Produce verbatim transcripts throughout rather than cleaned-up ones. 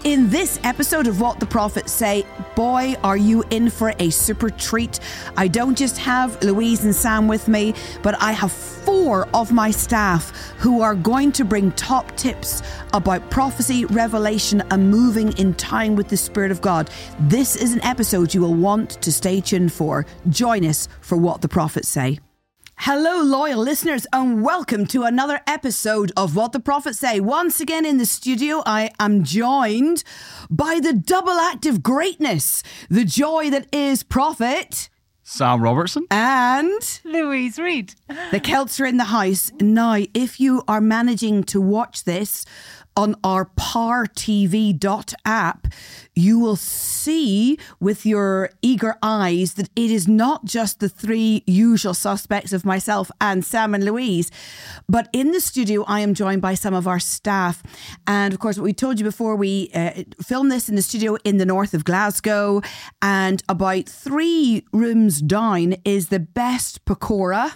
In this episode of What the Prophets Say, boy, are you in for a super treat. I don't just have Louise and Sam with me, but I have four of my staff who are going to bring top tips about prophecy, revelation, and moving in time with the Spirit of God. This is an episode you will want to stay tuned for. Join us for What the Prophets Say. Hello, loyal listeners, and welcome to another episode of What the Prophets Say. Once again in the studio, I am joined by the double act of greatness, the joy that is Prophet Sam Robertson and Louise Reed. The Celts are in the house. Now, if you are managing to watch this on our Par T V dot app, you will see with your eager eyes that it is not just the three usual suspects of myself and Sam and Louise, but in the studio I am joined by some of our staff. And of course, what we told you before, we uh, filmed this in the studio in the north of Glasgow, and about three rooms down is the best pakora.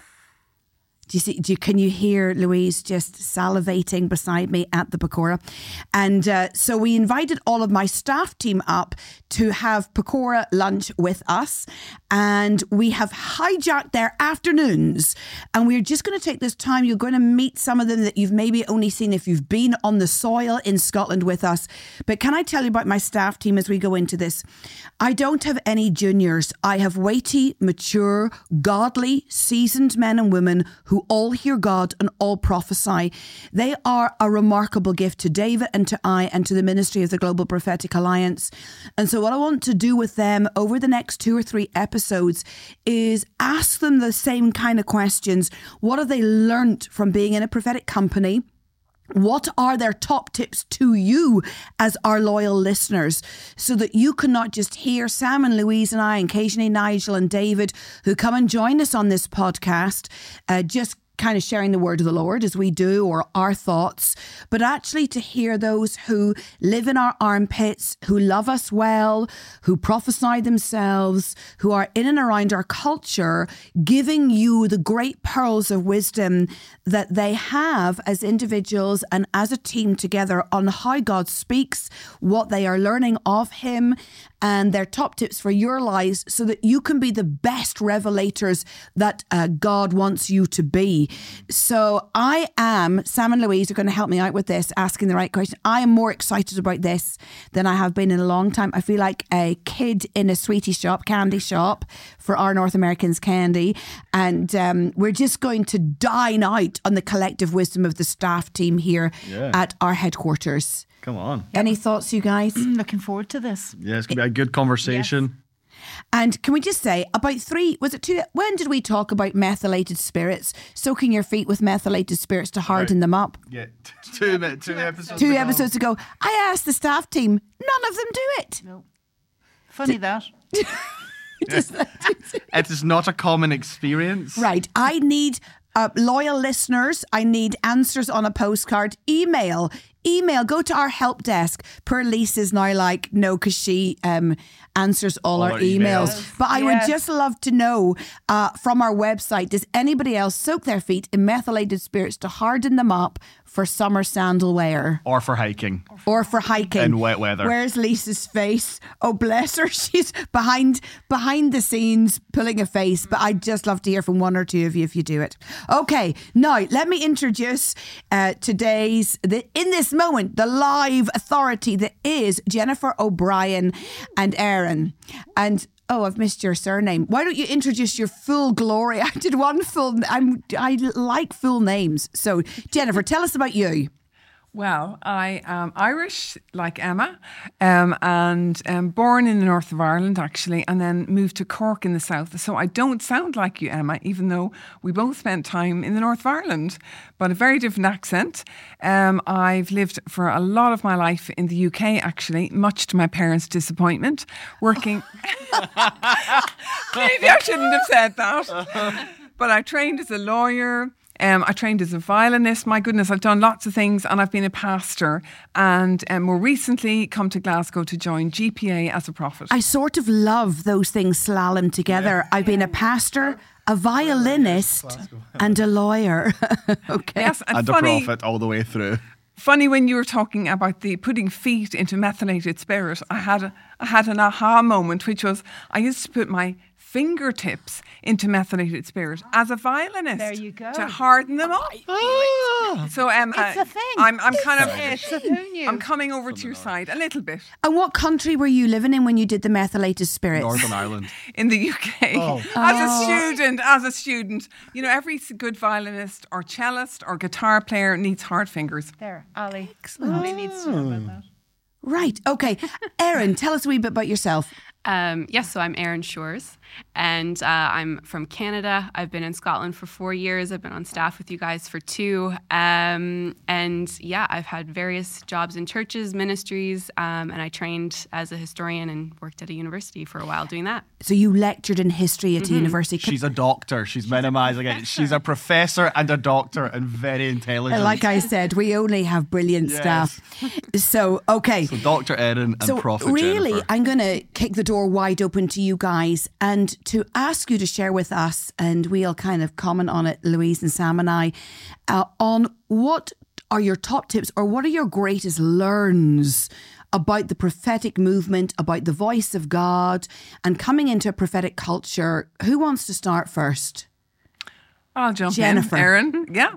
Do you see, do you, can you hear Louise just salivating beside me at the pakora? And uh, so we invited all of my staff team up to have pakora lunch with us. And we have hijacked their afternoons. And we're just going to take this time. You're going to meet some of them that you've maybe only seen if you've been on the soil in Scotland with us. But can I tell you about my staff team as we go into this? I don't have any juniors. I have weighty, mature, godly, seasoned men and women who who all hear God and all prophesy. They are a remarkable gift to David and to I and to the ministry of the Global Prophetic Alliance. And so what I want to do with them over the next two or three episodes is ask them the same kind of questions. What have they learnt from being in a prophetic company? What are their top tips to you as our loyal listeners, so that you can not just hear Sam and Louise and I, and occasionally Nigel and David, who come and join us on this podcast, uh, just kind of sharing the word of the Lord as we do, or our thoughts, but actually to hear those who live in our armpits, who love us well, who prophesy themselves, who are in and around our culture, giving you the great pearls of wisdom that they have as individuals and as a team together on how God speaks, what they are learning of Him, and their top tips for your lives, so that you can be the best revelators that uh, God wants you to be. So I am, Sam and Louise are going to help me out with this, asking the right question. I am more excited about this than I have been in a long time. I feel like a kid in a sweetie shop, candy shop, for our North Americans candy. And um, we're just going to dine out on the collective wisdom of the staff team here yeah. at our headquarters. Come on. Any thoughts, you guys? Looking forward to this. Yeah, it's going to be a good conversation. Yes. And can we just say, about three, was it two, when did we talk about methylated spirits, soaking your feet with methylated spirits to harden right. them up? Yeah, two, two, two episodes Two ago. episodes ago. I asked the staff team, none of them do it. No. Funny D- that. just, it is not a common experience. Right. I need uh, loyal listeners. I need answers on a postcard. Email. Email, go to our help desk. Poor Lisa's now like, no, because she um, answers all, all our, our emails. emails. But I yes. would just love to know uh, from our website, does anybody else soak their feet in methylated spirits to harden them up for summer sandal wear? Or for hiking. Or for hiking. In wet weather. Where's Lisa's face? Oh, bless her. She's behind behind the scenes pulling a face. But I'd just love to hear from one or two of you if you do it. Okay, now let me introduce uh, today's, the, in this moment, the live authority that is Jennifer O'Brien and Aaron. And oh, I've missed your surname. Why don't you introduce your full glory? I did one full. I'm I like full names. So Jennifer, tell us about you. Well, I am Irish, like Emma, um, and um, born in the north of Ireland, actually, and then moved to Cork in the south. So I don't sound like you, Emma, even though we both spent time in the north of Ireland, but a very different accent. Um, I've lived for a lot of my life in the U K, actually, much to my parents' disappointment, working... Maybe I shouldn't have said that. But I trained as a lawyer. Um, I trained as a violinist. My goodness, I've done lots of things, and I've been a pastor, and um, more recently come to Glasgow to join G P A as a prophet. I sort of love those things slalom together. Yeah. I've been a pastor, a violinist, and a lawyer. Okay. Yes, and, and funny, a prophet all the way through. funny when you were talking about the putting feet into methylated spirit. I had a, I had an aha moment, which was I used to put my fingertips into methylated spirit as a violinist. There you go. To harden them up. Ah. So um, It's uh, a thing. I'm, I'm It's kind of, a- it's a who knew. I'm coming over to your side a little bit And what country were you living in when you did the methylated spirits? Northern Ireland. in the U K. Oh. As a student, as a student, you know, every s- good violinist or cellist or guitar player needs hard fingers. There, Ali. Ali needs to know about that. Right. Okay. Erin, tell us a wee bit about yourself. Um, yes, so I'm Erin Shores, and uh, I'm from Canada. I've been in Scotland for four years. I've been on staff with you guys for two. Um, and yeah, I've had various jobs in churches, ministries, um, and I trained as a historian and worked at a university for a while doing that. So you lectured in history at a university. She's a doctor. She's minimising it. She's a professor and a doctor and very intelligent. Like I said, we only have brilliant Yes. staff. So, okay. So Doctor Erin and So Prophet really, Jennifer. I'm going to kick the door wide open to you guys and to ask you to share with us, and we'll kind of comment on it, Louise and Sam and I, uh, on what are your top tips or what are your greatest learns about the prophetic movement, about the voice of God and coming into a prophetic culture. Who wants to start first? I'll jump Jennifer. in, Erin. Yeah.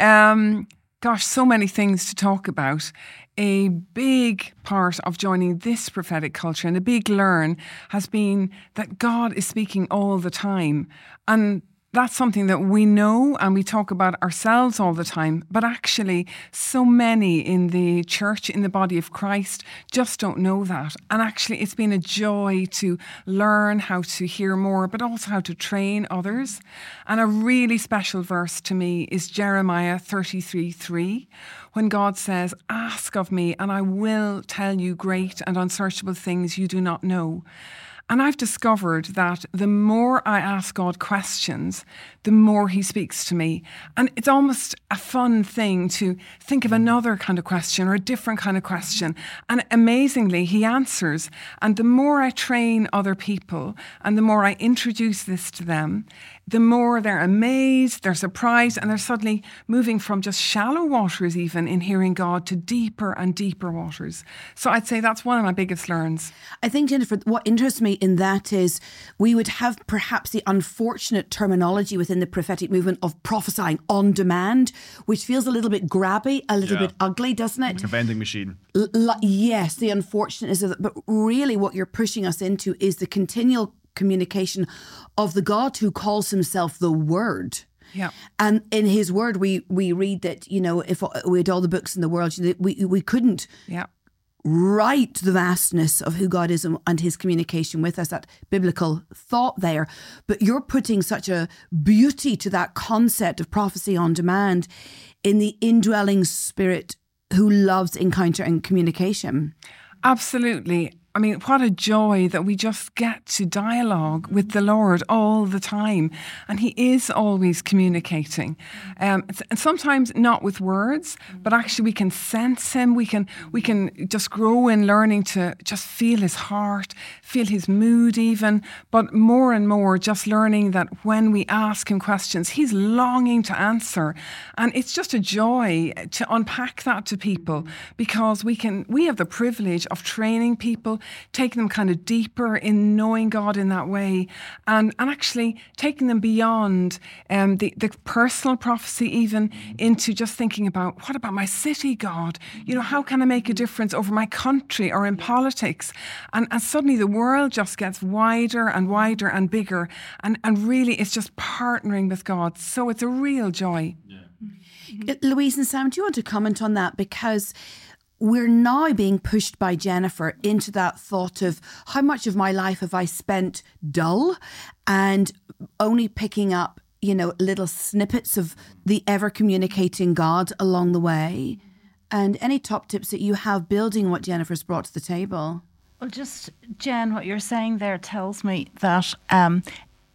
Um, gosh, so many things to talk about. A big part of joining this prophetic culture and a big learn has been that God is speaking all the time. And that's something that we know and we talk about ourselves all the time. But actually, so many in the church, in the body of Christ, just don't know that. And actually, it's been a joy to learn how to hear more, but also how to train others. And a really special verse to me is Jeremiah thirty-three three, when God says, "Ask of me, and I will tell you great and unsearchable things you do not know." And I've discovered that the more I ask God questions, the more he speaks to me. And it's almost a fun thing to think of another kind of question or a different kind of question. And amazingly, he answers. And the more I train other people and the more I introduce this to them, the more they're amazed, they're surprised, and they're suddenly moving from just shallow waters even in hearing God to deeper and deeper waters. So I'd say that's one of my biggest learns. I think, Jennifer, what interests me in that is we would have perhaps the unfortunate terminology within the prophetic movement of prophesying on demand, which feels a little bit grabby, a little Yeah. bit ugly, doesn't it? It's a vending machine. L- li- yes, the unfortunateness of it. But really what you're pushing us into is the continual communication of the God who calls himself the Word. Yeah. And in his word, we we read that, you know, if we had all the books in the world, you know, we, we couldn't Yeah. write the vastness of who God is and, and his communication with us, that biblical thought there. But you're putting such a beauty to that concept of prophecy on demand in the indwelling spirit who loves encounter and communication. Absolutely. I mean, what a joy that we just get to dialogue with the Lord all the time. And he is always communicating. Um, and sometimes not with words, but actually we can sense him. We can we can just grow in learning to just feel his heart, feel his mood even. But more and more just learning that when we ask him questions, he's longing to answer. And it's just a joy to unpack that to people because we can we have the privilege of training people, taking them kind of deeper in knowing God in that way, and, and actually taking them beyond um, the, the personal prophecy even into just thinking about, what about my city, God? You know, how can I make a difference over my country or in politics? And, and suddenly the world just gets wider and wider and bigger, and, and really it's just partnering with God. So it's a real joy. Uh, Louise and Sam, do you want to comment on that? Because we're now being pushed by Jennifer into that thought of how much of my life have I spent dull and only picking up, you know, little snippets of the ever communicating God along the way. And any top tips that you have building what Jennifer's brought to the table? Well, just, Jen, what you're saying there tells me that um,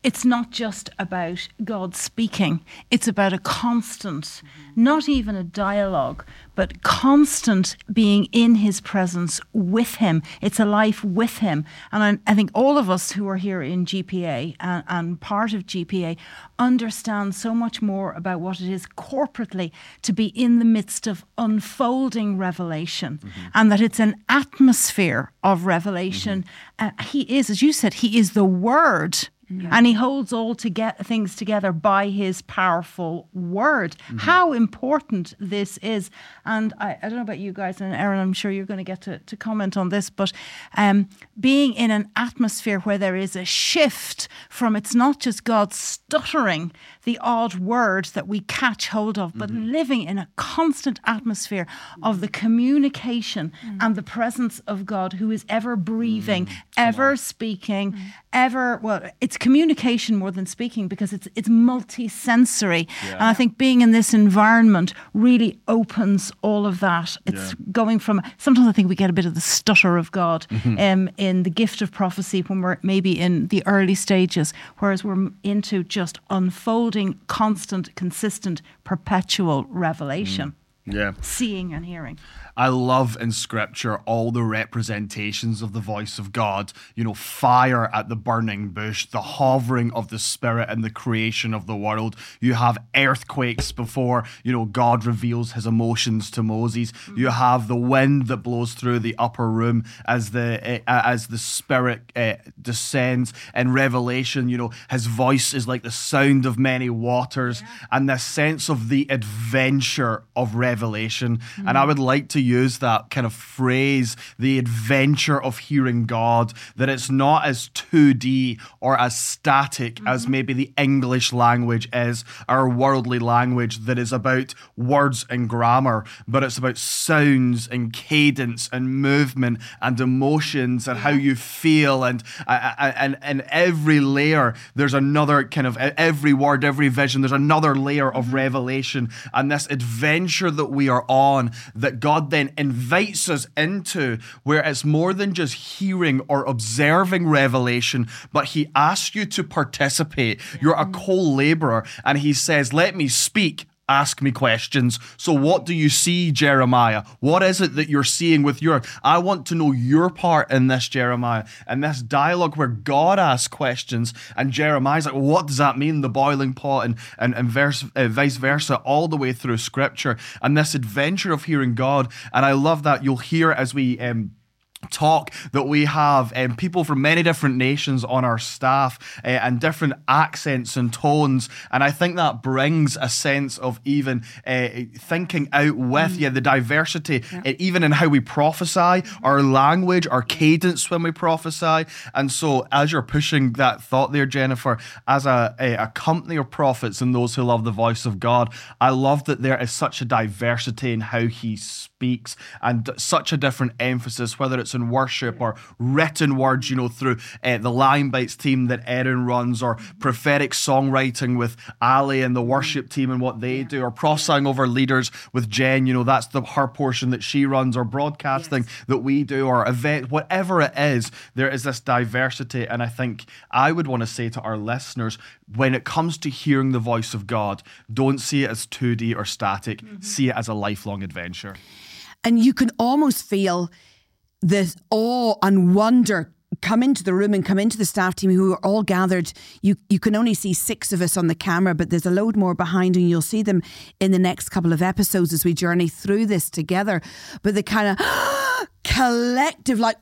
it's not just about God speaking. It's about a constant, mm-hmm. not even a dialogue, but constant being in his presence with him. It's a life with him. And I, I think all of us who are here in G P A and, and part of G P A understand so much more about what it is corporately to be in the midst of unfolding revelation, mm-hmm. and that it's an atmosphere of revelation. Mm-hmm. Uh, he is, as you said, he is the Word. Yeah. And he holds all to get things together by his powerful word. Mm-hmm. How important this is. And I, I don't know about you guys, and Erin, I'm sure you're going to get to, to comment on this, but um, being in an atmosphere where there is a shift from, it's not just God stuttering the odd word that we catch hold of, but mm-hmm. living in a constant atmosphere of the communication mm-hmm. and the presence of God, who is ever breathing, mm-hmm. ever speaking, mm-hmm. ever, well, it's communication more than speaking, because it's it's multi-sensory. Yeah. And I think being in this environment really opens all of that. It's yeah. going from, sometimes I think we get a bit of the stutter of God mm-hmm. um, in the gift of prophecy when we're maybe in the early stages, whereas we're into just unfolding, constant, consistent, perpetual revelation. Mm. Yeah. Seeing and hearing. I love in scripture all the representations of the voice of God. You know, fire at the burning bush, the hovering of the Spirit and the creation of the world. You have earthquakes before, you know, God reveals his emotions to Moses. Mm-hmm. You have the wind that blows through the upper room as the uh, as the Spirit uh, descends. In Revelation, you know, his voice is like the sound of many waters, yeah. and the sense of the adventure of revelation. Mm-hmm. And I would like to use that kind of phrase, the adventure of hearing God, that it's not as two D or as static mm-hmm. as maybe the English language is, our worldly language that is about words and grammar, but it's about sounds and cadence and movement and emotions and how you feel, and and and every layer there's another kind of, every word, every vision, there's another layer of revelation, and this adventure that we are on, that God then invites us into, where it's more than just hearing or observing revelation, but he asks you to participate. You're a co-laborer, and he says, let me speak, ask me questions. So what do you see, Jeremiah? What is it that you're seeing with your, I want to know your part in this, Jeremiah. And this dialogue where God asks questions and Jeremiah's like, well, what does that mean? The boiling pot, and, and, and verse, uh, vice versa, all the way through scripture. And this adventure of hearing God. And I love that you'll hear as we um, talk that we have um, people from many different nations on our staff uh, and different accents and tones, and I think that brings a sense of even uh, thinking out with mm. yeah the diversity yeah. uh, even in how we prophesy, mm-hmm. our language, our cadence when we prophesy. And so as you're pushing that thought there, Jennifer, as a, a, a company of prophets and those who love the voice of God, I love that there is such a diversity in how he speaks and such a different emphasis, whether it's in worship or written words, you know, through uh, the Line Bites team that Erin runs, or prophetic songwriting with Ali and the worship team and what they do, or prophesying over leaders with Jen, you know, that's the her portion that she runs, or broadcasting yes. that we do, or event, whatever it is, there is this diversity. And I think I would want to say to our listeners, when it comes to hearing the voice of God, don't see it as two D or static, mm-hmm. see it as a lifelong adventure. And you can almost feel this awe and wonder come into the room and come into the staff team who are all gathered. You you can only see six of us on the camera, but there's a load more behind, and you'll see them in the next couple of episodes as we journey through this together. But the kind of collective, like,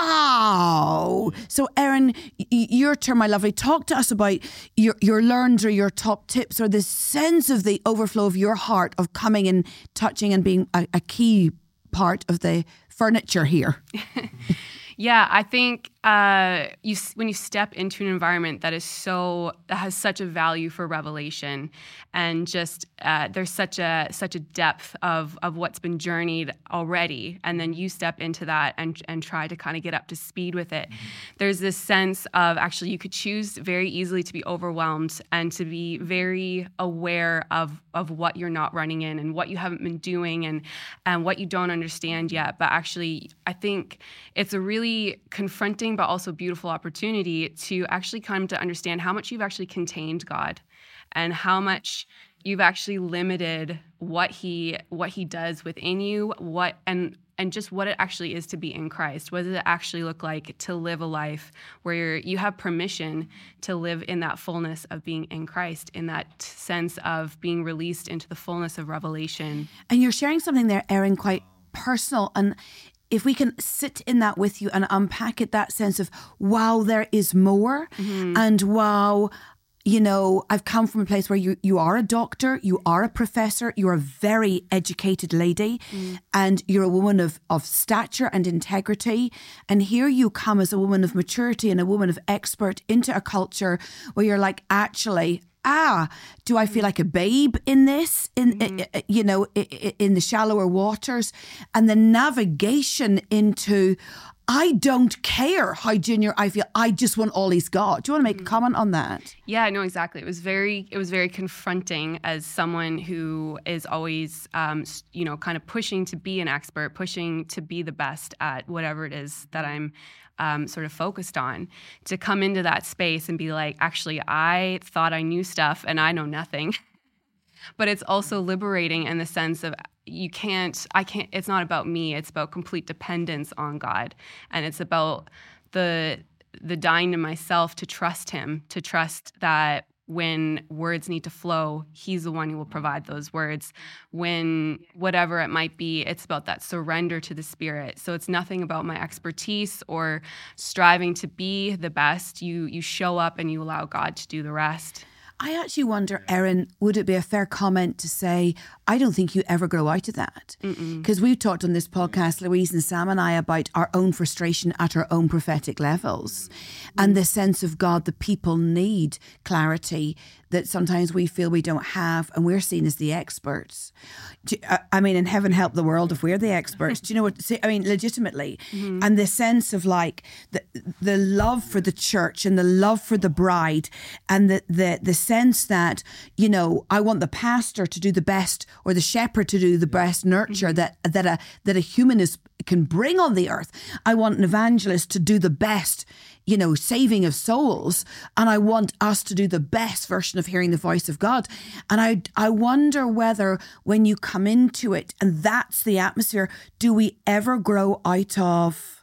wow. So Erin, y- your turn, my lovely. Talk to us about your, your learns or your top tips, or the sense of the overflow of your heart of coming and touching and being a, a key part of the furniture here. Yeah, I think uh, you when you step into an environment that is so that has such a value for revelation, and just uh, there's such a such a depth of of what's been journeyed already, and then you step into that and and try to kind of get up to speed with it. Mm-hmm. There's this sense of actually you could choose very easily to be overwhelmed and to be very aware of of what you're not running in and what you haven't been doing and and what you don't understand yet. But actually, I think it's a really confronting but also beautiful opportunity to actually come to understand how much you've actually contained God and how much you've actually limited what he what he does within you, what and and just what it actually is to be in Christ. What does it actually look like to live a life where you're, you have permission to live in that fullness of being in Christ, in that sense of being released into the fullness of revelation. And you're sharing something there, Erin, quite personal. And if we can sit in that with you and unpack it, that sense of, wow, there is more. Mm-hmm. And wow, you know, I've come from a place where you, you are a doctor, you are a professor, you're a very educated lady, mm. and you're a woman of, of stature and integrity. And here you come as a woman of maturity and a woman of expert into a culture where you're like, actually, ah, do I feel like a babe in this, in mm. uh, you know, in the shallower waters? And the navigation into, I don't care how junior I feel. I just want all he's got. Do you want to make a comment on that? Yeah, no, exactly. It was very, it was very confronting as someone who is always, um, you know, kind of pushing to be an expert, pushing to be the best at whatever it is that I'm um, sort of focused on. To come into that space and be like, actually, I thought I knew stuff and I know nothing. But it's also liberating in the sense of, you can't, I can't, it's not about me, it's about complete dependence on God. And it's about the the dying to myself to trust him, to trust that when words need to flow, he's the one who will provide those words. When whatever it might be, it's about that surrender to the Spirit. So it's nothing about my expertise or striving to be the best. You you show up and you allow God to do the rest. I actually wonder, Erin, would it be a fair comment to say, I don't think you ever grow out of that? Because we've talked on this podcast, Louise and Sam and I, about our own frustration at our own prophetic levels and the sense of God, the people need clarity that sometimes we feel we don't have, and we're seen as the experts. I mean, and heaven help the world if we're the experts. Do you know what? I mean, legitimately. Mm-hmm. And the sense of like the the love for the church and the love for the bride, and the the the sense that, you know, I want the pastor to do the best or the shepherd to do the best nurture mm-hmm. that that a that a human is can bring on the earth. I want an evangelist to do the best, you know, saving of souls. And I want us to do the best version of hearing the voice of God. And I I wonder whether when you come into it, and that's the atmosphere, do we ever grow out of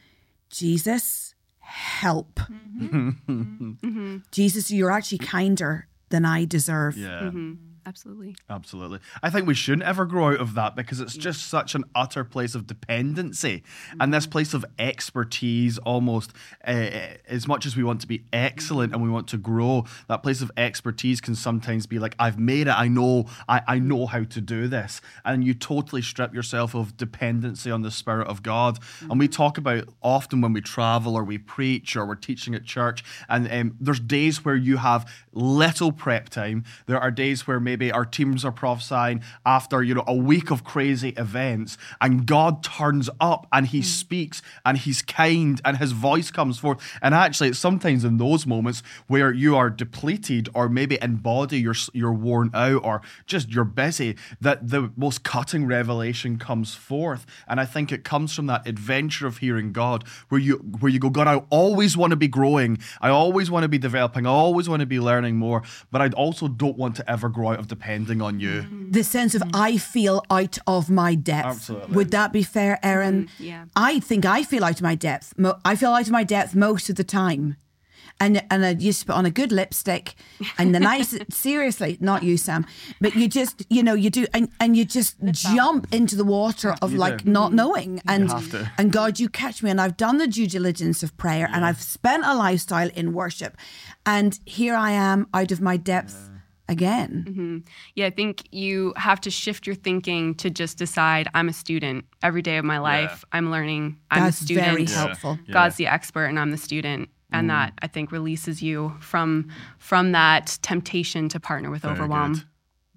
Jesus, help? Mm-hmm. Mm-hmm. Jesus, you're actually kinder than I deserve. Yeah. Mm-hmm. Absolutely. Absolutely. I think we shouldn't ever grow out of that because it's just such an utter place of dependency mm-hmm. and this place of expertise almost, uh, as much as we want to be excellent and we want to grow, that place of expertise can sometimes be like, I've made it, I know, I, I know how to do this. And you totally strip yourself of dependency on the Spirit of God. Mm-hmm. And we talk about often when we travel or we preach or we're teaching at church, and um, there's days where you have little prep time. There are days where maybe Maybe our teams are prophesying after, you know, a week of crazy events, and God turns up and he mm. speaks and he's kind and his voice comes forth. And actually, it's sometimes in those moments where you are depleted or maybe in body you're you're worn out or just you're busy, that the most cutting revelation comes forth. And I think it comes from that adventure of hearing God, where you where you go, God, I always want to be growing. I always want to be developing. I always want to be learning more. But I also don't want to ever grow out of depending on you. The sense of I feel out of my depth. Absolutely. Would that be fair, Erin? Mm, yeah. I think I feel out of my depth. Mo- I feel out of my depth most of the time. And and I used to put on a good lipstick and the nice, seriously, not you, Sam, but you just, you know, you do, and, and you just jump into the water of you like do. not knowing. And, have to. and God, you catch me. And I've done the due diligence of prayer yeah. and I've spent a lifestyle in worship. And here I am out of my depth. Yeah. Again. Mm-hmm. Yeah, I think you have to shift your thinking to just decide, I'm a student. Every day of my life, yeah. I'm learning. I'm That's a student. very yeah. helpful. Yeah. God's the expert and I'm the student. And mm. that, I think, releases you from from that temptation to partner with very overwhelm. Good.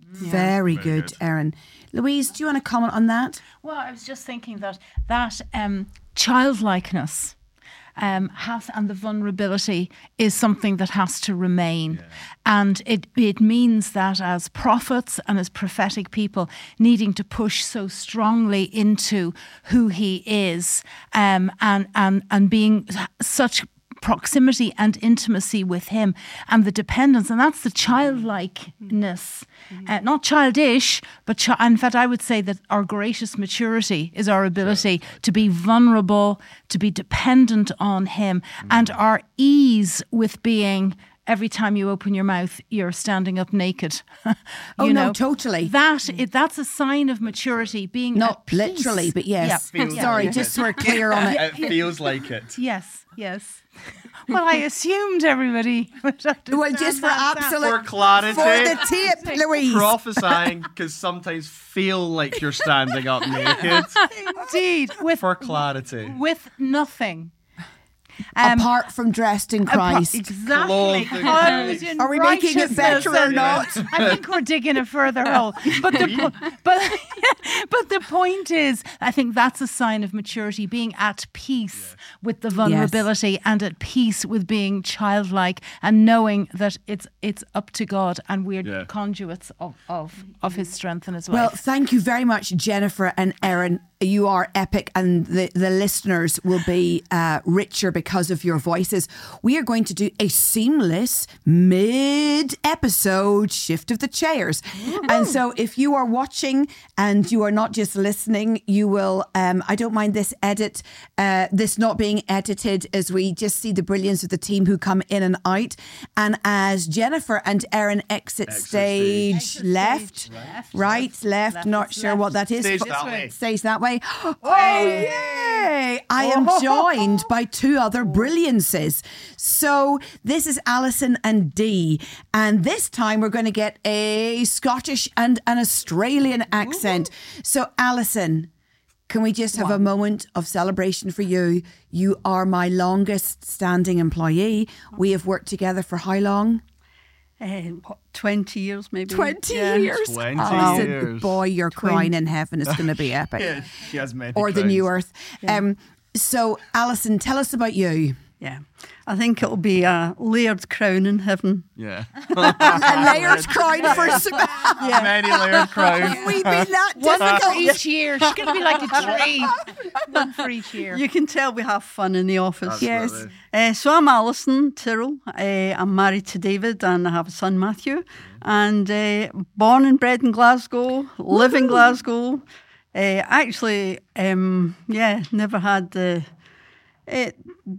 Very, good, good. Erin. Louise, do you want to comment on that? Well, I was just thinking that that um, childlikeness um, has, and the vulnerability is something that has to remain. Yeah. And it, it means that as prophets and as prophetic people, needing to push so strongly into who he is um, and, and, and being such proximity and intimacy with him and the dependence, and that's the childlikeness, mm-hmm. uh, not childish, but chi- in fact I would say that our greatest maturity is our ability yeah. to be vulnerable, to be dependent on him, mm-hmm. and our ease with being, every time you open your mouth, you're standing up naked. you oh know, no, totally. That it, that's a sign of maturity. Being not at peace. Literally, but yes. Yeah. Yeah. Sorry, yeah. just so we're clear on it. It feels like it. Yes, yes. Well, I assumed everybody would understand. Well, just for that. absolute For clarity. for the tape, Louise. Prophesying because sometimes feel like you're standing up naked. Indeed, with For clarity. with nothing. Um, apart from dressed in Christ. Exactly. Christ. Are we making it better or not? I think we're digging a further hole. But the po- but but the point is, I think that's a sign of maturity, being at peace yeah. with the vulnerability yes. and at peace with being childlike and knowing that it's it's up to God and we're yeah. conduits of, of of his strength and his life. Well, thank you very much, Jennifer and Erin. You are epic, and the, the listeners will be uh, richer because of your voices. We are going to do a seamless mid-episode shift of the chairs. Woo-hoo. And so if you are watching and you are not just listening, you will, um, I don't mind this edit, uh, this not being edited, as we just see the brilliance of the team who come in and out. And as Jennifer and Erin exit, exit stage, stage. Left, stage. Left, right, left, left, left not sure left. what that is. Stage that way. Stage that way. Oh, yay! I am joined by two other brilliances. So this is Alison and Dee, and this time we're going to get a Scottish and an Australian accent. So Alison, can we just have a moment of celebration for you? You are my longest standing employee. We have worked together for how long? Uh, what, twenty years maybe. twenty yeah. years? twenty oh, years. Boy, your crown in heaven is going to be epic. Yeah, she has many Or the crowns. new earth. Yeah. Um, so, Alison, tell us about you. Yeah. I think it'll be a layered crown in heaven. Yeah. A layered crown for yeah. Many layered crowns. We've been that One for difficult. each year. She's going to be like a tree. One for each year. You can tell we have fun in the office. Yes. Uh, so I'm Alison Tyrrell. Uh, I'm married to David and I have a son, Matthew. And uh, born and bred in Glasgow, live in Glasgow. Uh, actually, um, yeah, never had the uh,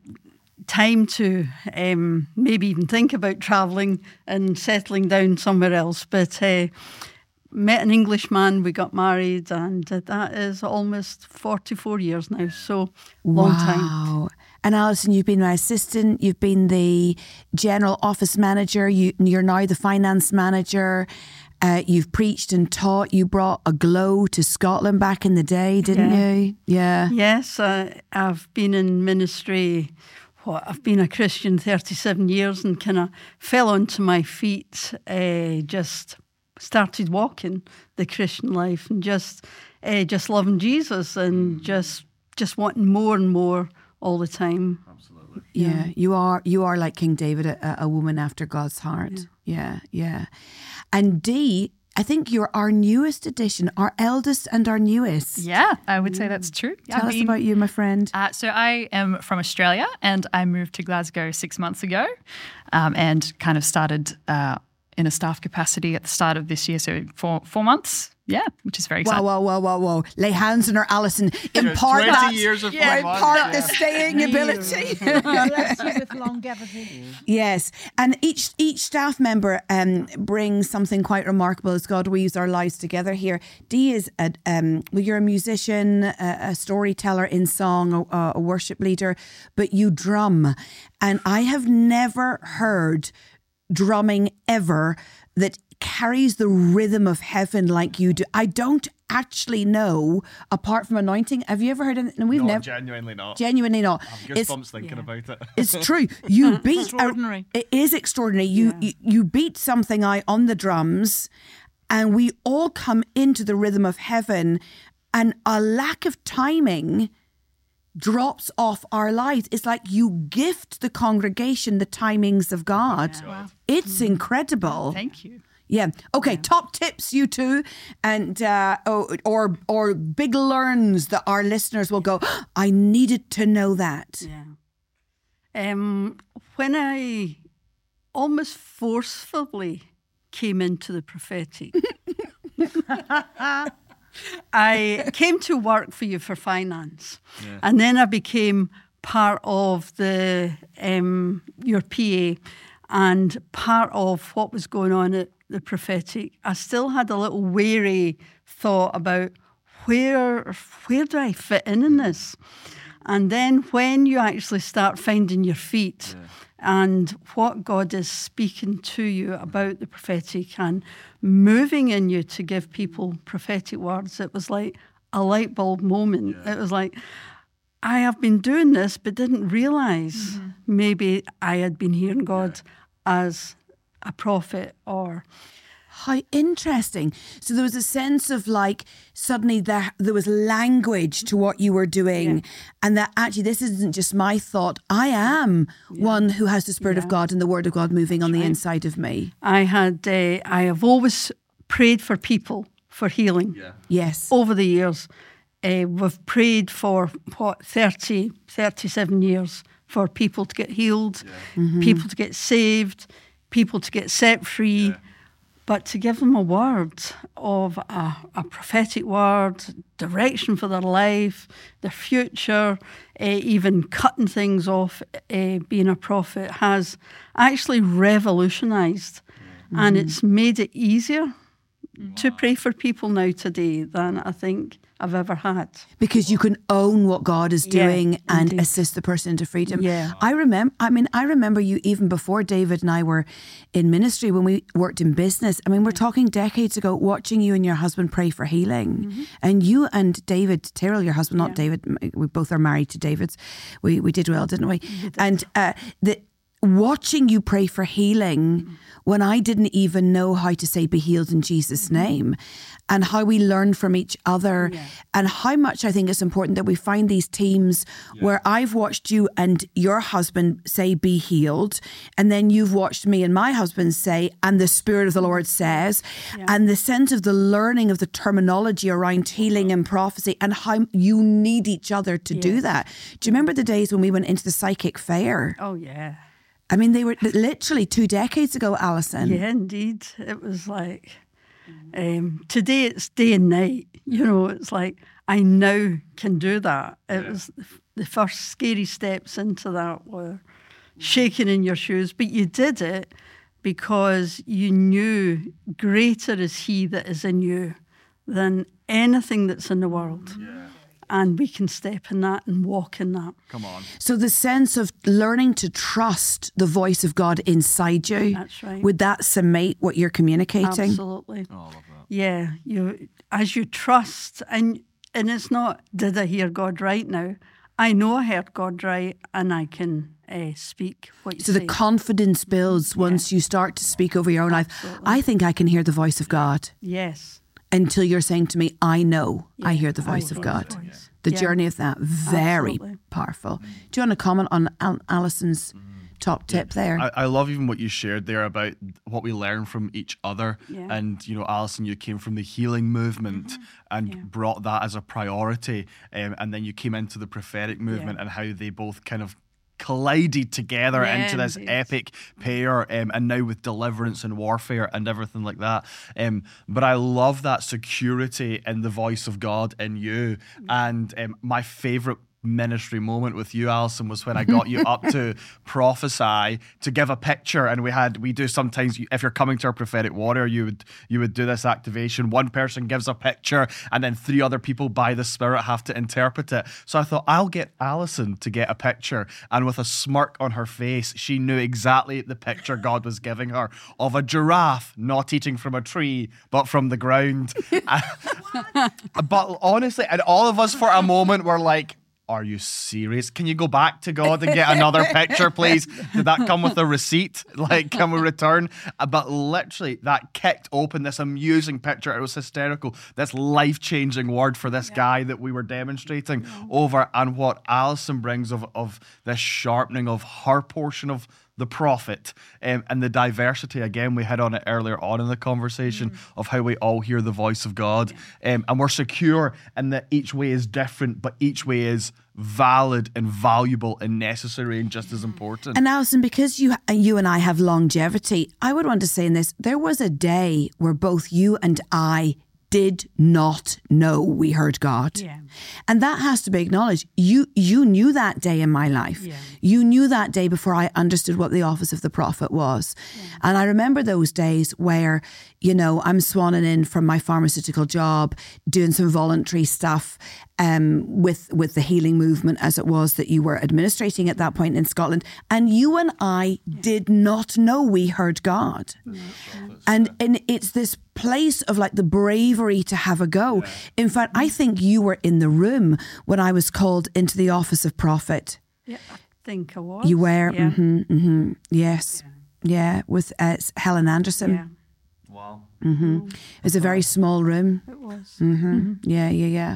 time to um, maybe even think about travelling and settling down somewhere else. But uh, met an Englishman, we got married, and that is almost forty-four years now. So long wow. time. And Alison, you've been my assistant, you've been the general office manager, you, you're now the finance manager. Uh, you've preached and taught. You brought a glow to Scotland back in the day, didn't yeah. you? Yeah. Yes, uh, I've been in ministry. What I've been a Christian thirty-seven years, and kind of fell onto my feet. Uh, just started walking the Christian life, and just, uh, just loving Jesus, and just, just wanting more and more all the time. Absolutely. Yeah, yeah. you are. You are like King David, a, a woman after God's heart. Yeah, yeah. yeah. And Dee, I think you're our newest addition, our eldest and our newest. Yeah, I would say that's true. Tell I've us been, about you, my friend. Uh, so I am from Australia and I moved to Glasgow six months ago um, and kind of started uh, in a staff capacity at the start of this year, so four, four months. Yeah, which is very exciting. Whoa, whoa, whoa, whoa, whoa. Lay hands on her, Alison. Impart twenty that. years of yeah, fun. impart Yeah. the staying ability. Bless you with longevity. Yes. And each each staff member um, brings something quite remarkable as God weaves our lives together here. Dee is, a, um, well, you're a musician, a, a storyteller in song, a, a worship leader, but you drum. And I have never heard drumming ever that carries the rhythm of heaven like you do. I don't actually know, apart from anointing. Have you ever heard it? No, we've no, never. genuinely not. Genuinely not. I have It's, goosebumps thinking yeah. about it. it's true. You beat. Extraordinary. A, it is extraordinary. You, Yeah. you you beat something out on the drums, and we all come into the rhythm of heaven, and a lack of timing drops off our lives. It's like you gift the congregation the timings of God. Yeah. Wow. It's incredible. Thank you. Yeah. Okay. Top tips, you two, and uh, or, or or big learns that our listeners will go, "Oh, I needed to know that." Yeah. Um, when I almost forcefully came into the prophetic, I came to work for you for finance, yeah. and then I became part of the um, your P A and part of what was going on at the prophetic. I still had a little wary thought about where where do I fit in in this, and then when you actually start finding your feet. Yeah. And what God is speaking to you about the prophetic and moving in you to give people prophetic words, it was like a light bulb moment. Yeah. It was like, I have been doing this, but didn't realise mm-hmm. maybe I had been hearing God yeah. as a prophet or... How interesting. So there was a sense of like, suddenly there, there was language to what you were doing yeah. and that actually this isn't just my thought. I am yeah. one who has the Spirit yeah. of God and the Word of God moving That's on the right. inside of me. I had, uh, I have always prayed for people for healing. Yeah. Yes. Over the years. Uh, we've prayed for, what, thirty, thirty-seven years for people to get healed, yeah. mm-hmm. people to get saved, people to get set free. Yeah. But to give them a word of a, a prophetic word, direction for their life, their future, uh, even cutting things off, uh, being a prophet has actually revolutionised. Mm-hmm. And it's made it easier wow. to pray for people now today than I think I've ever had. Because you can own what God is doing yeah, and indeed. assist the person into freedom. Yeah. I remember, I mean, I remember you even before David and I were in ministry when we worked in business. I mean, we're talking decades ago, watching you and your husband pray for healing. Mm-hmm. And you and David Tyrrell, your husband, not yeah. David, we both are married to Davids. We we did well, didn't we? we did. And uh, the watching you pray for healing mm-hmm. when I didn't even know how to say be healed in Jesus' mm-hmm. name, and how we learn from each other yeah. and how much I think it's important that we find these teams yeah. where I've watched you and your husband say be healed, and then you've watched me and my husband say and the Spirit of the Lord says yeah. and the sense of the learning of the terminology around healing and prophecy and how you need each other to yeah. do that. Do you remember the days when we went into the psychic fair? Oh yeah. I mean, they were literally two decades ago, Alison. Yeah, indeed. It was like, um, today it's day and night. You know, it's like, I now can do that. It yeah. was the first scary steps into that were shaking in your shoes. But you did it because you knew greater is He that is in you than anything that's in the world. Yeah. And we can step in that and walk in that. Come on. So the sense of learning to trust the voice of God inside you. That's right. Would that summate what you're communicating? Absolutely. Oh, I love that. Yeah. You, as you trust, and and it's not, did I hear God right now? I know I heard God right, and I can uh, speak what you so say. So the confidence builds once yeah. you start to speak over your own Absolutely. life. I think I can hear the voice of God. Yes. Until you're saying to me, I know yeah, I hear the voice of God. Voice. The yeah. journey of that, very Absolutely. powerful. Mm. Do you want to comment on Al- Alison's mm. top tip yeah. there? I, I love even what you shared there about what we learn from each other. Yeah. And, you know, Alison, you came from the healing movement mm-hmm. and yeah. brought that as a priority. Um, and then you came into the prophetic movement yeah. and how they both kind of collided together yeah, into this indeed. epic pair, um, and now with deliverance and warfare and everything like that. Um, but I love that security in the voice of God in you. And um, my favourite ministry moment with you, Alison, was when I got you up to prophesy, to give a picture, and we had we do sometimes, if you're coming to our prophetic warrior, you would you would do this activation. One person gives a picture and then three other people by the Spirit have to interpret it. So I thought, I'll get Alison to get a picture, and with a smirk on her face, she knew exactly the picture God was giving her of a giraffe not eating from a tree but from the ground. But honestly, and all of us for a moment were like, are you serious? Can you go back to God and get another picture, please? Did that come with a receipt? Like, can we return? Uh, But literally, that kicked open this amusing picture. It was hysterical. This life-changing word for this guy that we were demonstrating over, and what Alison brings of, of this sharpening of her portion of the prophet, um, and the diversity, again, we hit on it earlier on in the conversation, mm. of how we all hear the voice of God, yeah. um, and we're secure in that each way is different, but each way is valid and valuable and necessary and just as important. And Alison, because you you and I have longevity, I would want to say in this, there was a day where both you and I did not know we heard God. Yeah. And that has to be acknowledged. You you knew that day in my life. Yeah. You knew that day before I understood what the office of the prophet was. Yeah. And I remember those days where, you know, I'm swanning in from my pharmaceutical job, doing some voluntary stuff um, with, with the healing movement as it was that you were administrating at that point in Scotland. And you and I yeah. did not know we heard God. Mm-hmm. And, and it's this place of like the bravery to have a go. Yeah. In fact, I think you were in the room when I was called into the office of prophet. Yeah, I think I was. You were, yeah. mm-hmm, mm-hmm. Yes, yeah, yeah with uh, Helen Anderson. Yeah. Wow. Mm-hmm. It was a very small room. It was. Mm-hmm. Mm-hmm. Yeah, yeah, yeah.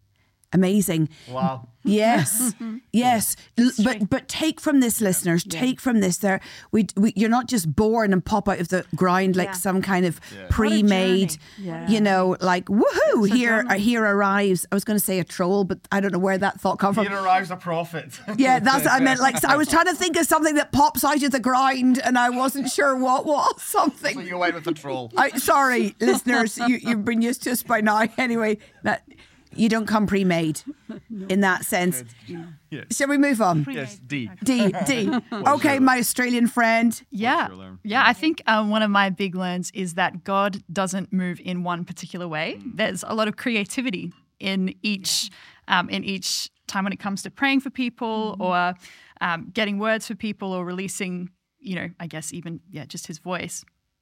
Amazing. Wow. Yes, yes. L- But but take from this, listeners. Yeah. Take from this. There, we, we you're not just born and pop out of the ground like Yeah. some kind of Yeah. pre-made. Yeah. You know, like woohoo! It's a Here, journey. here arrives. I was going to say a troll, but I don't know where that thought come from. Here arrives a prophet. Yeah, that's what I meant. Like I was trying to think of something that pops out of the ground, and I wasn't sure what was something. So you went with the troll. I, sorry, listeners, you, you've been used to us by now. Anyway, that you don't come pre-made in that sense. Yes. Shall we move on? Yes, D. D, D. Okay, my Australian friend. Yeah. your learn? Yeah, I think um, one of my big learns is that God doesn't move in one particular way. There's a lot of creativity in each um, in each time when it comes to praying for people or um, getting words for people or releasing, you know, I guess even, yeah, just his voice.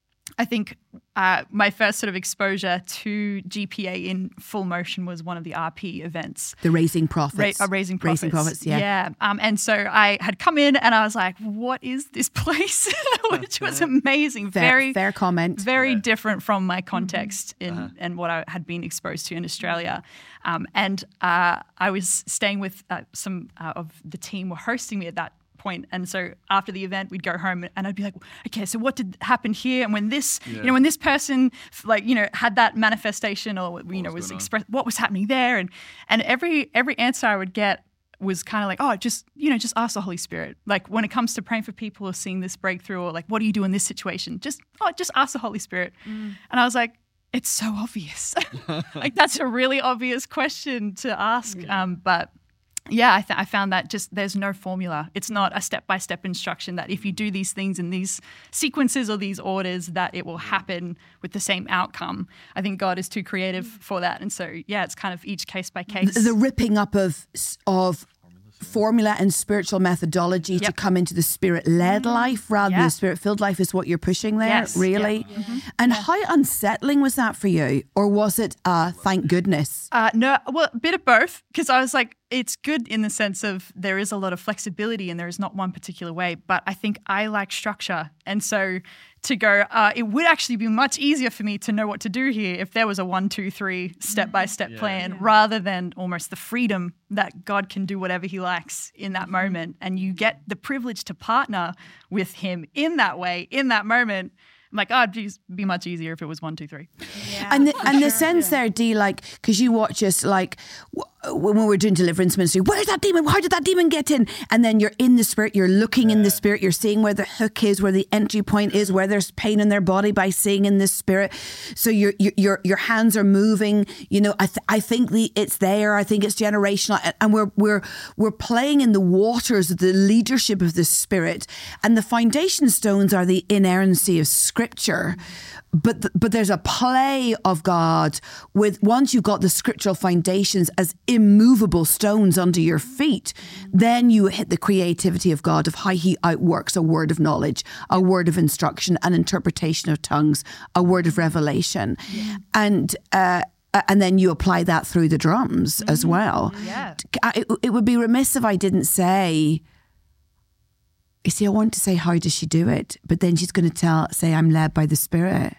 I think uh, my first sort of exposure to G P A in full motion was one of the R P events. The Raising Prophets. Ra- uh, Raising Prophets. Raising Prophets, yeah. Yeah. Um, and so I had come in and I was like, what is this place? Which was amazing. Fair, very fair comment. Very Yeah. different from my context in Uh-huh. and what I had been exposed to in Australia. Um, and uh, I was staying with uh, some uh, of the team were hosting me at that point. And so after the event, we'd go home and I'd be like, okay, so what did happen here? And when this, Yeah. you know, when this person like, you know, had that manifestation or, you know, was was going on? expressed, what was happening there? And, and every, every answer I would get was kind of like, oh, just, you know, just ask the Holy Spirit. Like when it comes to praying for people or seeing this breakthrough or like, what do you do in this situation? Just, oh, just ask the Holy Spirit. Mm. And I was like, it's so obvious. Like that's a really obvious question to ask. Yeah. Um, but yeah, I, th- I found that just there's no formula. It's not a step-by-step instruction that if you do these things in these sequences or these orders that it will happen with the same outcome. I think God is too creative for that. And so, yeah, it's kind of each case by case. The, the ripping up of of formula and spiritual methodology to Yep. come into the spirit-led life rather than Yeah. the spirit-filled life is what you're pushing there, Yes. really. Yeah. Mm-hmm. And how unsettling was that for you? Or was it, uh, thank goodness? Uh, no, well, a bit of both, because I was like, it's good in the sense of there is a lot of flexibility and there is not one particular way, but I think I like structure. And so to go, uh, it would actually be much easier for me to know what to do here if there was a one, two, three step-by-step Yeah. plan Yeah. rather than almost the freedom that God can do whatever he likes in that moment. And you get the privilege to partner with him in that way, in that moment. I'm like, oh, it'd be- be much easier if it was one, two, three. And the, and the sense there, Dee, like, because you watch us, like, w- when we were doing deliverance ministry, where's that demon? How did that demon get in? And then you're in the spirit, you're looking in the spirit, you're seeing where the hook is, where the entry point is, where there's pain in their body by seeing in the spirit. So your your your, your hands are moving. You know, I th- I think the it's there. I think it's generational, and- and we're we're we're playing in the waters of the leadership of the spirit, and the foundation stones are the inerrancy of Scripture. But th- but there's a play of God with once you've got the scriptural foundations as immovable stones under your feet, then you hit the creativity of God of how he outworks a word of knowledge, a word of instruction, an interpretation of tongues, a word of revelation. And uh, Uh, and then you apply that through the drums mm-hmm. as well. Yeah. It, it would be remiss if I didn't say, you see, I want to say, how does she do it? But then she's going to tell, say, I'm led by the Spirit.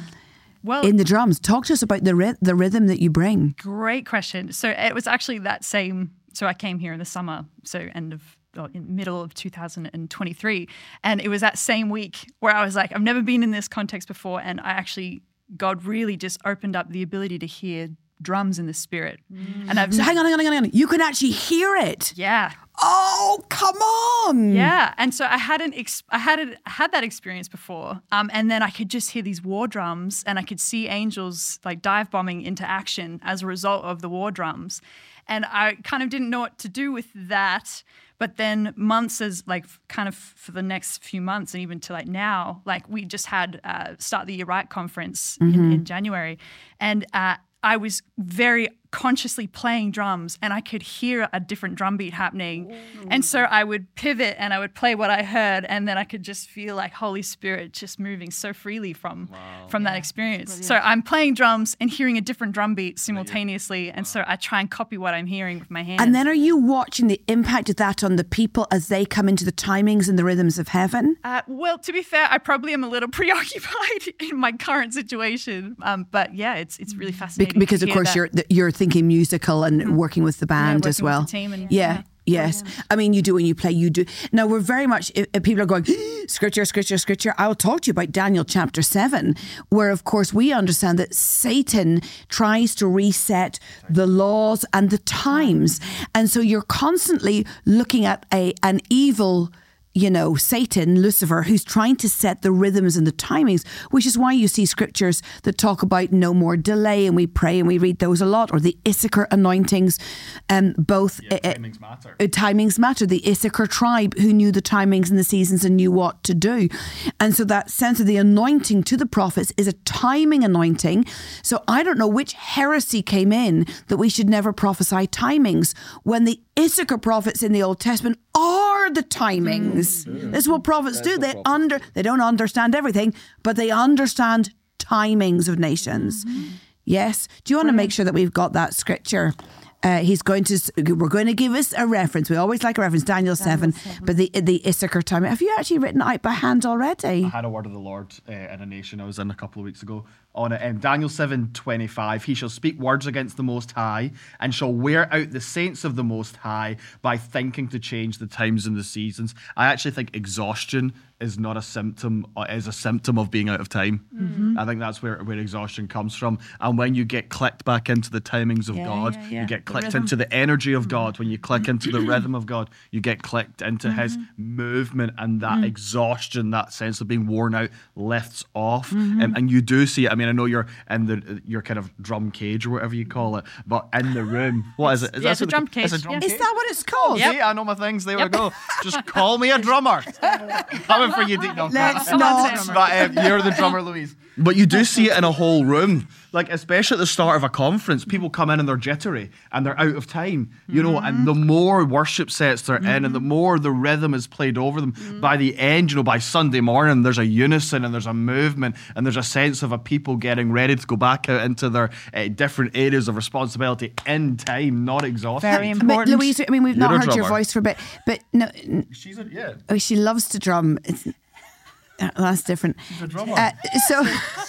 Well, in the drums. Talk to us about the ry- the rhythm that you bring. Great question. So it was actually that same, so I came here in the summer, so end of, well, in middle of two thousand twenty-three. And it was that same week where I was like, I've never been in this context before. And I actually, God really just opened up the ability to hear drums in the Spirit. Mm. And I've so hang on, hang on, hang on, hang on. You can actually hear it. Yeah. Oh, come on. Yeah. And so I hadn't, ex- I hadn't had that experience before. Um, and then I could just hear these war drums and I could see angels like dive bombing into action as a result of the war drums. And I kind of didn't know what to do with that. But then months as like kind of for the next few months and even to like now, like we just had uh, Start the Year Right conference mm-hmm. in, in January. And uh, I was very consciously playing drums and I could hear a different drum beat happening. Ooh. And so I would pivot and I would play what I heard and then I could just feel like Holy Spirit just moving so freely from wow. from that yeah, experience. So I'm playing drums and hearing a different drum beat simultaneously and wow. so I try and copy what I'm hearing with my hands. And then are you watching the impact of that on the people as they come into the timings and the rhythms of heaven? Uh, well, to be fair, I probably am a little preoccupied in my current situation. Um, but yeah, it's it's really fascinating. Be- because of course that. you're you're thinking musical and mm-hmm. working with the band yeah, as well. With the team and, yeah. yeah. Yes. I mean, you do when you play, you do. Now, we're very much, if, if people are going, scripture, scripture, scripture, I'll talk to you about Daniel chapter seven, where, of course, we understand that Satan tries to reset the laws and the times. And so you're constantly looking at a an evil, you know, Satan, Lucifer, who's trying to set the rhythms and the timings, which is why you see scriptures that talk about no more delay, and we pray and we read those a lot, or the Issachar anointings, um, both yeah, uh, timings matter. Uh, timings matter. The Issachar tribe who knew the timings and the seasons and knew what to do. And so that sense of the anointing to the prophets is a timing anointing. So I don't know which heresy came in that we should never prophesy timings when the Issachar prophets in the Old Testament are the timings. Mm. This is what prophets That's do. They prophets. under they don't understand everything, but they understand timings of nations. Mm-hmm. Yes. Do you want to make sure that we've got that scripture? Uh, he's going to. We're going to give us a reference. We always like a reference. Daniel, Daniel seven, seven, but the the Issachar time. Have you actually written it out by hand already? I had a word of the Lord uh, in a nation I was in a couple of weeks ago on it. Um, Daniel seven twenty five. He shall speak words against the Most High, and shall wear out the saints of the Most High by thinking to change the times and the seasons. I actually think exhaustion is not a symptom. Uh, is a symptom of being out of time. Mm-hmm. I think that's where where exhaustion comes from. And when you get clicked back into the timings of yeah, God, yeah, yeah. you get clicked into the energy of God. When you click into the rhythm of God, you get clicked into mm-hmm. His movement, and that mm-hmm. exhaustion, that sense of being worn out, lifts off. Mm-hmm. Um, and you do see it. I mean, I know you're in the your kind of drum cage or whatever you call it, but in the room, what is it? Is yeah, that it's a drum cage. It's a drum yeah. cage. Is that what it's called? Yep. See, I know my things. There yep. we go. Just call me a drummer. Coming for you, Deep. No, Let's not. But um, you're the drummer, Louise. But you do see it in a whole room. Like, especially at the start of a conference, people come in and they're jittery and they're out of time, you know, mm-hmm. and the more worship sets they're mm-hmm. in and the more the rhythm is played over them, mm-hmm. by the end, you know, by Sunday morning, there's a unison and there's a movement and there's a sense of a people getting ready to go back out into their uh, different areas of responsibility in time, not exhausted. Very important. But Louise, I mean, we've You're not heard drummer. your voice for a bit, but no. She's a, yeah. Oh, she loves to drum. It's, uh, that's different. She's a drummer. Uh, so...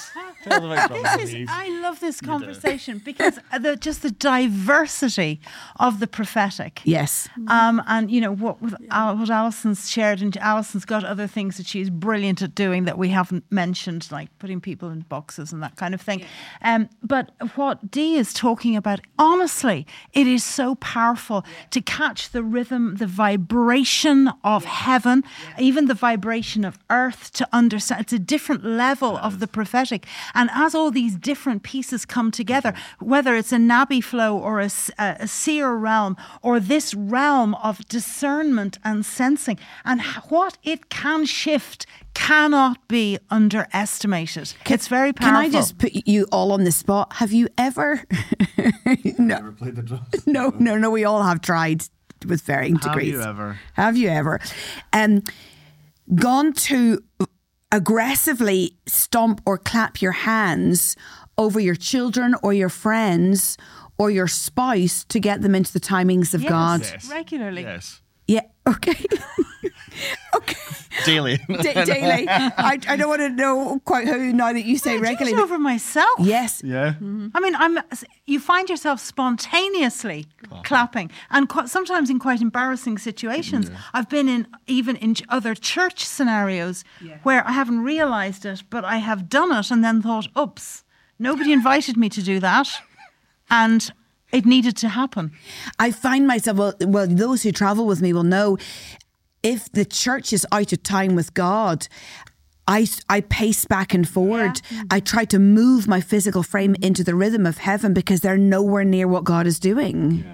This is, I love this conversation because the, just the diversity of the prophetic. Yes. Um, and, you know, what, with, uh, what Alison's shared, and Alison's got other things that she's brilliant at doing that we haven't mentioned, like putting people in boxes and that kind of thing. Yeah. Um, but what Dee is talking about, honestly, it is so powerful yeah. to catch the rhythm, the vibration of yeah. heaven, yeah. even the vibration of earth, to understand. It's a different level of the prophetic. And as all these different pieces come together, whether it's a Nabi flow or a, a, a seer realm or this realm of discernment and sensing, and what it can shift cannot be underestimated. Can, it's very powerful. Can I just put you all on the spot? Have you ever... no. Never played the drums? No, no, no. We all have tried with varying degrees. Have you ever? Have you ever? Um, gone to... aggressively stomp or clap your hands over your children or your friends or your spouse to get them into the timings of Yes. God? Yes. Regularly. Yes. Yeah, okay. Okay. Daily. Da- daily. I, I don't want to know quite how now that you say I do regularly. it but- over myself. Yes. Yeah. I mean, I'm. You find yourself spontaneously clapping, and qu- sometimes in quite embarrassing situations. I've been in even in ch- other church scenarios where I haven't realised it, but I have done it, and then thought, "Oops, nobody invited me to do that," and it needed to happen. I find myself, well, well, those who travel with me will know, if the church is out of time with God, I, I pace back and forward. I try to move my physical frame into the rhythm of heaven because they're nowhere near what God is doing.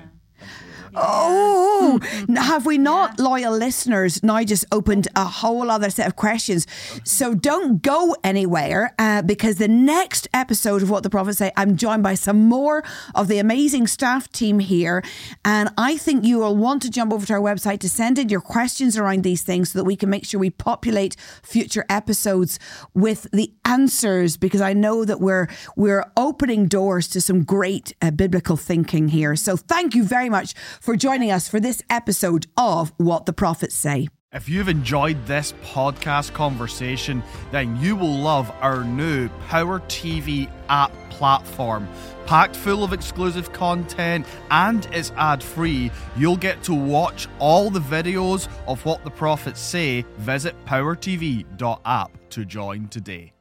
Oh, have we not, loyal listeners, now just opened a whole other set of questions? So don't go anywhere uh, because the next episode of What the Prophets Say, I'm joined by some more of the amazing staff team here. And I think you will want to jump over to our website to send in your questions around these things so that we can make sure we populate future episodes with the answers, because I know that we're we're opening doors to some great uh, biblical thinking here. So thank you very much for joining us for this episode of What the Prophets Say. If you've enjoyed this podcast conversation, then you will love our new Power T V app platform. Packed full of exclusive content and it's ad-free. You'll get to watch all the videos of What the Prophets Say. Visit power t v dot app to join today.